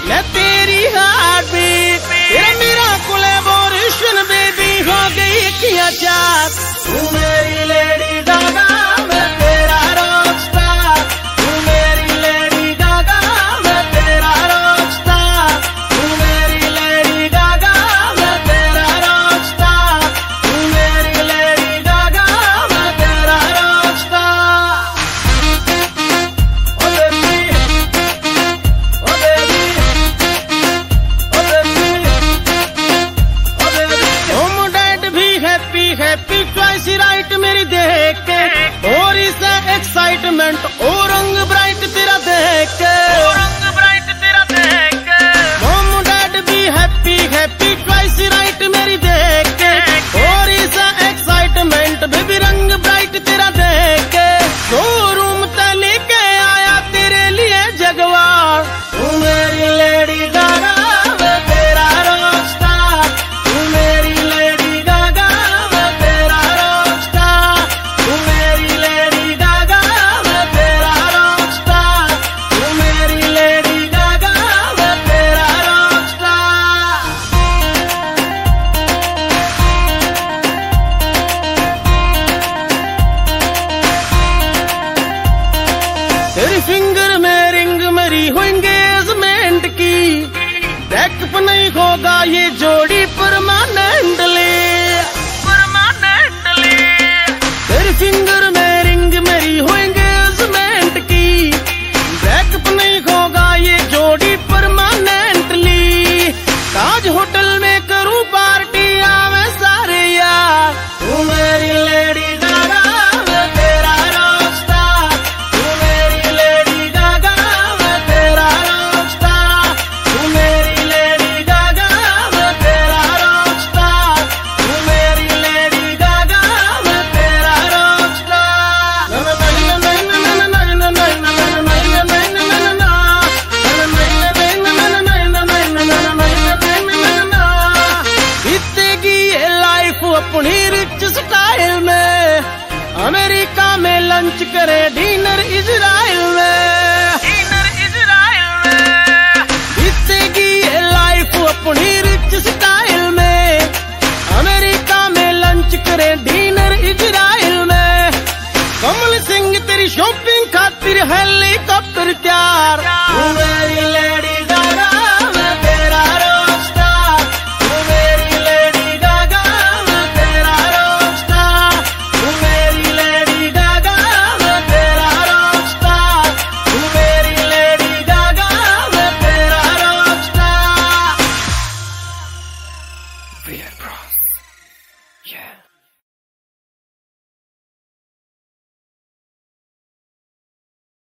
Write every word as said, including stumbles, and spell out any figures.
मैं तेरी heart beat, तेरा मेरा कोलैबोरेशन बेबी हो गई किया चार। तू मेरी लेडी गागा, मैं तेरा रॉकस्टार। तू मेरी लेडी गागा, मैं तेरा रॉकस्टार। तू मेरी लेडी गागा, मैं तेरा रॉकस्टार। तू मेरी लेडी गागा, मैं तेरा rockstar. Oh baby, oh baby, oh baby, oh baby. Home dad भी हैप्पी हैप्पी चॉइस राइट मेरी देख के, और इस एक्साइटमेंट और रंग ब्राइट तेरा देख के, रंग ब्राइट तेरा देख के। होम डैड भी हैप्पी हैप्पी चॉइस राइट मेरी देख के, और इस एक्साइटमेंट बेबी रंग ब्राइट तेरा देख के। शोरूम ते लेके आया तेरे लिए जगवार। तू मेरी लेडी गागा, मैं तेरा रॉकस्टार। तू मेरी लेडी गागा, मैं तेरा रॉकस्टार। तू मेरी लेडी गागा, मैं तेरा रॉकस्टार। तू मेरी लेडी गागा, मैं तेरा रॉकस्टार। तेरी फिंगर में रिंग मेरी हो एंगेजमेंट की, ब्रेकअप नहीं होगा ये जोड़ी परमानेंटली, परमानेंटली। तेरी फिंगर में रिंग मेरी हो एंगेजमेंट की, ब्रेकअप नहीं होगा ये जोड़ी परमानेंटली। ताज होटल में करूं पार्टी आवे सारे यार। तू मेरी लेडी गागा, मैं तेरा रॉकस्टार। तू मेरी लेडी गागा, मैं तेरा रॉकस्टार। तू मेरी लेडी गागा, मैं तेरा रॉकस्टार। तू मेरी लेडी गागा, मैं तेरा रॉकस्टार। ना ना ना ना ना ना ना ना ना ना ना। बीतेगी ये लाइफ अपनी रिच स्टाइल में, अमेरिका में लंच करे डिनर इजराइल में, डिनर इजराइल में। बीतेगी ये लाइफ अपनी रिच स्टाइल में, अमेरिका में लंच करे डिनर इजराइल में। कमल सिंह तेरी शॉपिंग खातिर हेलीकॉप्टर तैयार। तू मेरी लेडी गागा, मैं तेरा रॉकस्टार। तू मेरी लेडी गागा, मैं तेरा रॉकस्टार। तू मेरी लेडी गागा, मैं तेरा रॉकस्टार। तू मेरी लेडी गागा, मैं तेरा रॉकस्टार। Weird Bros. Yeah.